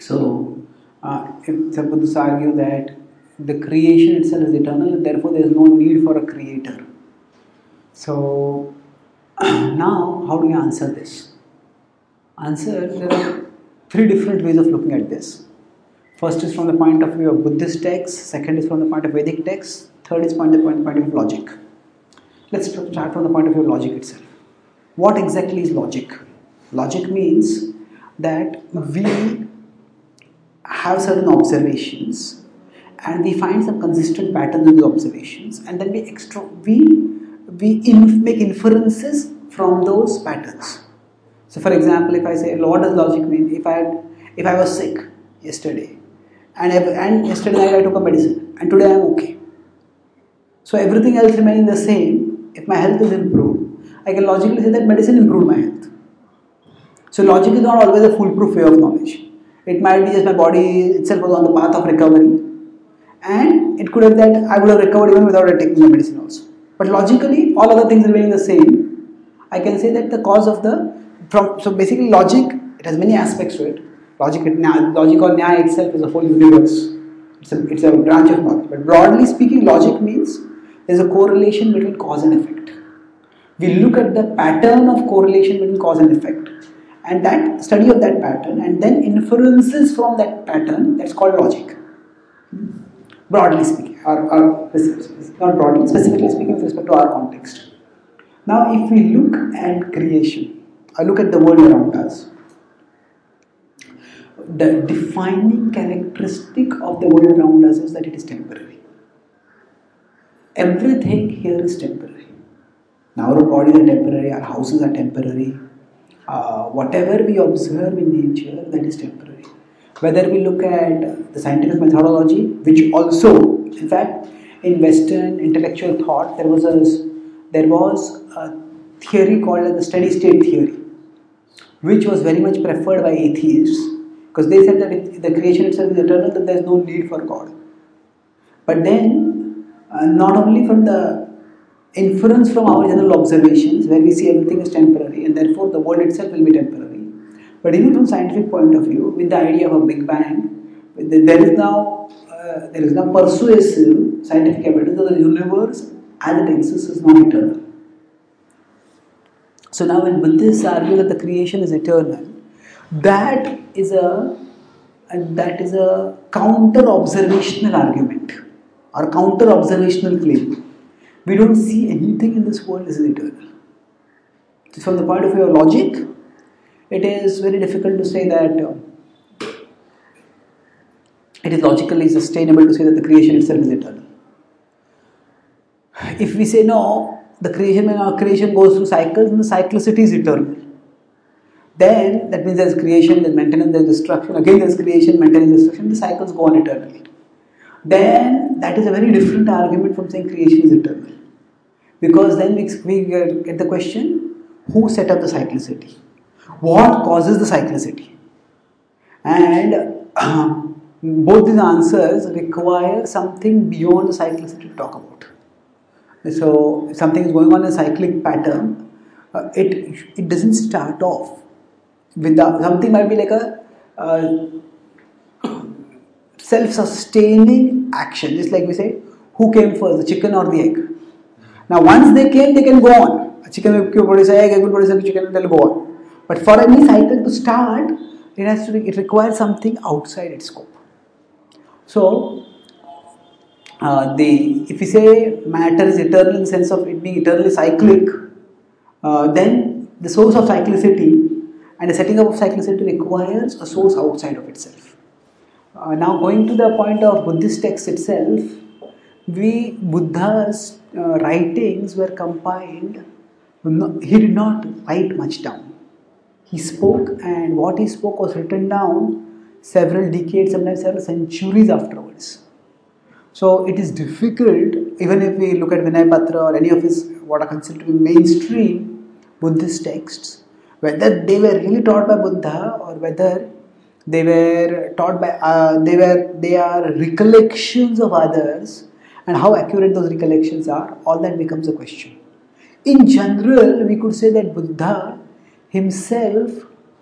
So, if the Buddhists argue that the creation itself is eternal and therefore there is no need for a creator. So, now how do you answer this? There are three different ways of looking at this. First is from the point of view of Buddhist texts, second is from the point of Vedic texts, third is from the point of view of logic. Let's start from the point of view of logic itself. What exactly is logic? Logic means that we have certain observations and we find some consistent patterns in the observations, and then we make inferences from those patterns. So, for example, if I say, what does logic mean? If I was sick yesterday, and yesterday night I took a medicine, and today I am okay. So everything else remaining the same. If my health is improved, I can logically say that medicine improved my health. So logic is not always a foolproof way of knowledge. It might be just my body itself was on the path of recovery, and it could have that I would have recovered even without taking the medicine also. But logically, all other things remaining the same, I can say that the cause of so basically logic, it has many aspects to it. Logic or Nyaya itself is a whole universe. It's a branch of knowledge. But broadly speaking, logic means there is a correlation between cause and effect. We look at the pattern of correlation between cause and effect, and that study of that pattern, and then inferences from that pattern, that's called logic. Broadly speaking, or not broadly, specifically speaking with respect to our context. Now, if we look at creation, or look at the world around us, the defining characteristic of the world around us is that it is temporary. Everything here is temporary. Now our bodies are temporary, our houses are temporary. Whatever we observe in nature, that is temporary. Whether we look at the scientific methodology, which also, in fact, in Western intellectual thought, there was a theory called as the steady state theory, which was very much preferred by atheists, because they said that if the creation itself is eternal, then there is no need for God. But then, not only from the inference from our general observations, where we see everything is temporary, and therefore the world itself will be temporary, but even from scientific point of view, with the idea of a Big Bang, there is now persuasive scientific evidence that the universe as it exists is not eternal. So now when Buddhists argue that the creation is eternal, that is a counter-observational argument or counter-observational claim. We don't see anything in this world as eternal. So from the point of view of logic, it is very difficult to say that it is logically sustainable to say that the creation itself is eternal. If we say no, the creation goes through cycles and the cyclicity is eternal, then that means there is creation, there is maintenance, there is destruction, again there is creation, maintenance, destruction, the cycles go on eternally. Then that is a very different argument from saying creation is eternal. Because then we get the question, who set up the cyclicity? What causes the cyclicity? And both these answers require something beyond the cyclicity to talk about. So if something is going on in a cyclic pattern, it doesn't start off with something might be like a self-sustaining action. Just like we say, who came first, the chicken or the egg? Now once they came, they can go on. A chicken will produce an egg, egg will produce a chicken, they'll go on. But for any cycle to start, it requires something outside its scope. So if we say matter is eternal in the sense of it being eternally cyclic, then the source of cyclicity and the setting up of cyclicity requires a source outside of itself. Now going to the point of Buddhist text itself, Buddha's writings were compiled. He did not write much down. He spoke, and what he spoke was written down several decades, sometimes several centuries afterwards. So it is difficult, even if we look at Vinaya Patra or any of his what are considered to be mainstream Buddhist texts, whether they were really taught by Buddha or whether they were taught by they are recollections of others, and how accurate those recollections are, all that becomes a question. In general, we could say that Buddha himself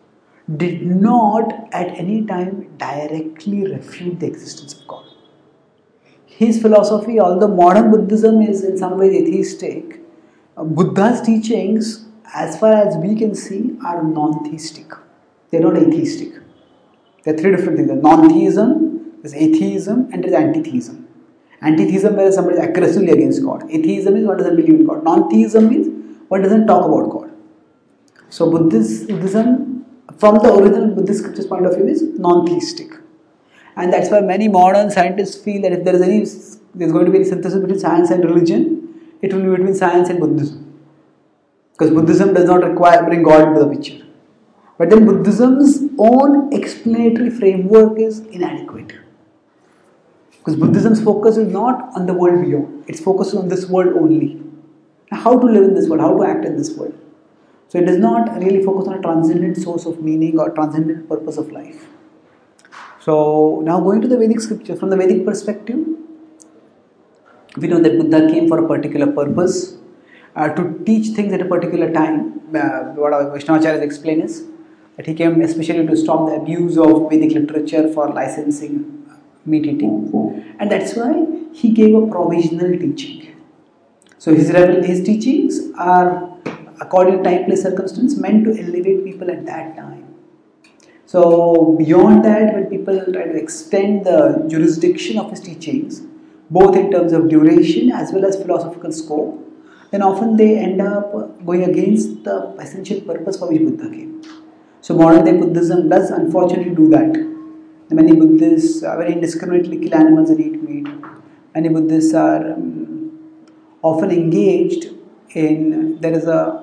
did not at any time directly refute the existence of God. His philosophy, although modern Buddhism is in some ways atheistic, Buddha's teachings, as far as we can see, are non-theistic. They are not atheistic. There are three different things. There's non-theism, there's atheism, and there's anti-theism. Anti-theism where somebody is aggressively against God. Atheism is what doesn't believe in God. Non-theism means what doesn't talk about God. So Buddhism, from the original Buddhist scriptures point of view, is non-theistic. And that's why many modern scientists feel that if there's going to be any synthesis between science and religion, it will be between science and Buddhism. Because Buddhism does not bring God into the picture. But then Buddhism's own explanatory framework is inadequate. Because Buddhism's focus is not on the world beyond. It's focused on this world only. How to live in this world, how to act in this world. So it does not really focus on a transcendent source of meaning or transcendent purpose of life. So now going to the Vedic scripture, from the Vedic perspective, we know that Buddha came for a particular purpose, to teach things at a particular time. What our Vaishnavacharyas explain is that he came especially to stop the abuse of Vedic literature for licensing meat eating, and that's why he gave a provisional teaching. So his teachings are, according to time, place, circumstance, meant to elevate people at that time. So beyond that, when people try to extend the jurisdiction of his teachings, both in terms of duration as well as philosophical scope, then often they end up going against the essential purpose for which Buddha came. So modern day Buddhism does unfortunately do that. Many Buddhists very indiscriminately kill animals and eat meat. Many Buddhists are often engaged in, there is a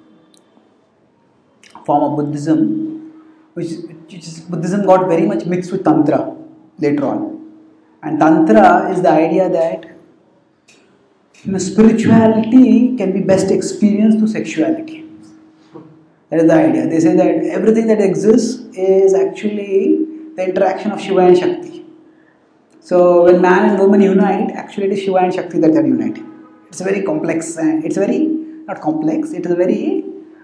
form of Buddhism which is, Buddhism got very much mixed with Tantra later on. And Tantra is the idea that spirituality can be best experienced through sexuality. That is the idea. They say that everything that exists is actually the interaction of Shiva and Shakti. So when man and woman unite, actually it is Shiva and Shakti that are uniting. It's a very complex, it's very, not complex, it is a very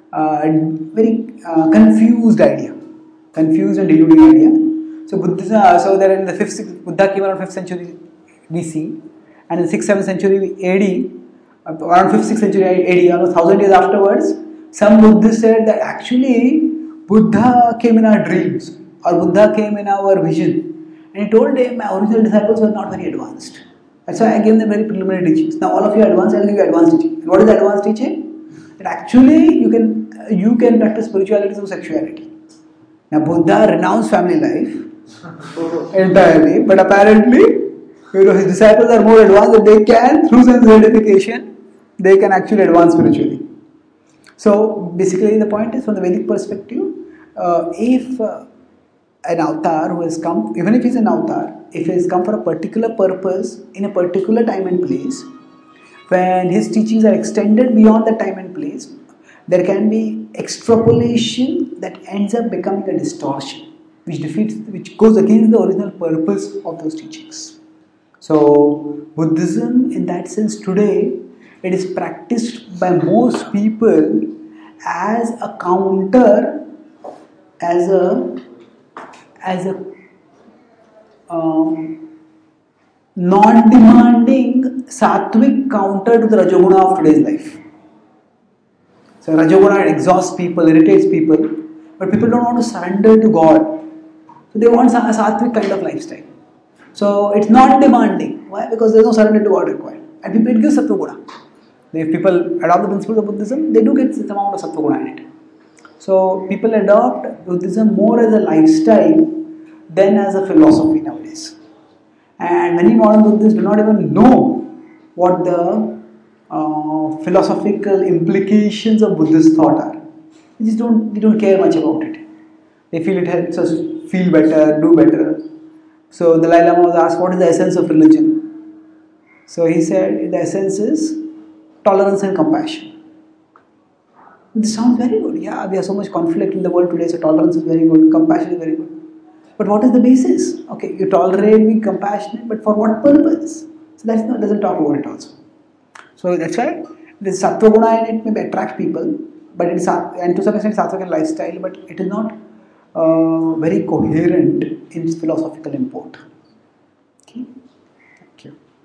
confused idea. Confused and deluding idea. So Buddhism, so that in the 5th, Buddha came around 5th century BC, and in 6th, 7th century AD, around 5th, 6th century AD, almost 1000 years afterwards, some Buddhists said that actually Buddha came in our dreams, or Buddha came in our vision, and he told them my original disciples were not very advanced. That's why I gave them very preliminary teachings. Now all of you are advanced, I will give you advanced teaching. And what is the advanced teaching? That actually you can practice spirituality through sexuality. Now Buddha renounced family life entirely, but apparently his disciples are more advanced that they can, through sense gratification, they can actually advance spiritually. So basically the point is, from the Vedic perspective, if an avatar who has come, even if he's an avatar, if he has come for a particular purpose in a particular time and place, when his teachings are extended beyond the time and place, there can be extrapolation that ends up becoming a distortion, which goes against the original purpose of those teachings. So Buddhism, in that sense, today it is practiced by most people as a counter, as a non-demanding sattvic counter to the Rajoguna of today's life. So Rajoguna exhausts people, irritates people, but people don't want to surrender to God. So they want a sattvic kind of lifestyle. So it's not demanding. Why? Because there is no surrender to God required. And people, it gives Sattva Guna. If people adopt the principles of Buddhism, they do get some amount of Sattva Guna in it. So people adopt Buddhism more as a lifestyle than as a philosophy nowadays. And many modern Buddhists do not even know what the philosophical implications of Buddhist thought are. They don't care much about it. They feel it helps us feel better, do better. So the Dalai Lama was asked, what is the essence of religion? So he said, the essence is tolerance and compassion. This sounds very good. Yeah, we have so much conflict in the world today, so tolerance is very good, compassion is very good. But what is the basis? Okay, you tolerate, be compassionate, but for what purpose? So that doesn't talk about it also. So that's why this Sattva Guna in it maybe attract people, but it is, and to some extent, sattvic lifestyle, but it is not very coherent in its philosophical import. Okay. Thank you.